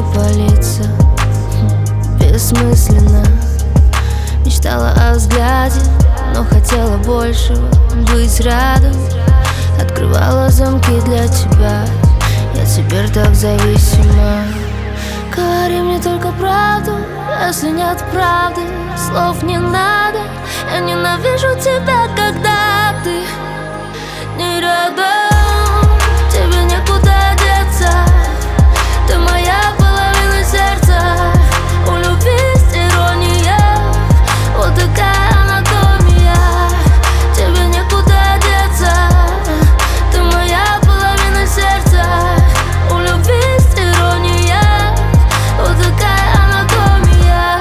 палиться бессмысленно. Мечтала о взгляде, но хотела большего, быть рядом. Открывала замки для тебя, я теперь так зависима. Говори мне только правду, если нет правды, слов не надо. Я ненавижу тебя, когда ты не рядом. Тебе некуда деться, ты моя половина сердца. У любви есть ирония, вот такая анатомия. Тебе некуда деться, ты моя половина сердца. У любви есть ирония, вот такая анатомия.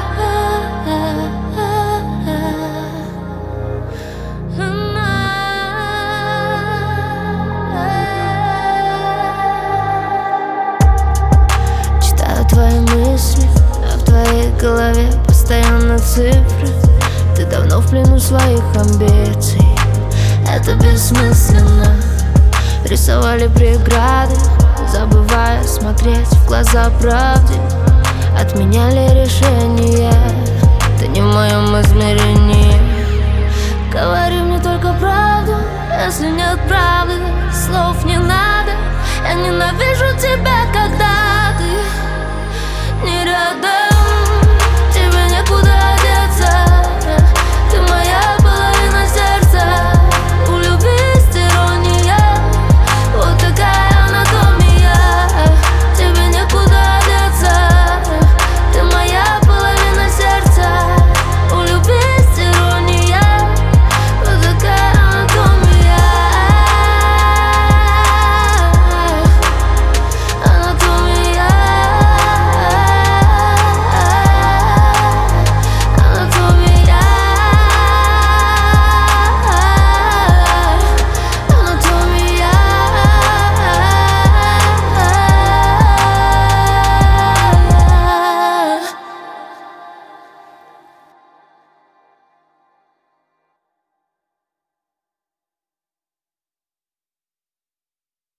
Читаю твои мысли, а в твоей голове постоянно цифры. Ты давно в плену своих амбиций, это бессмысленно. Рисовали преграды, забывая смотреть в глаза правде. Отменяли решения, ты не в моем измерении. Говори мне только правду, если нет правды, слов не надо.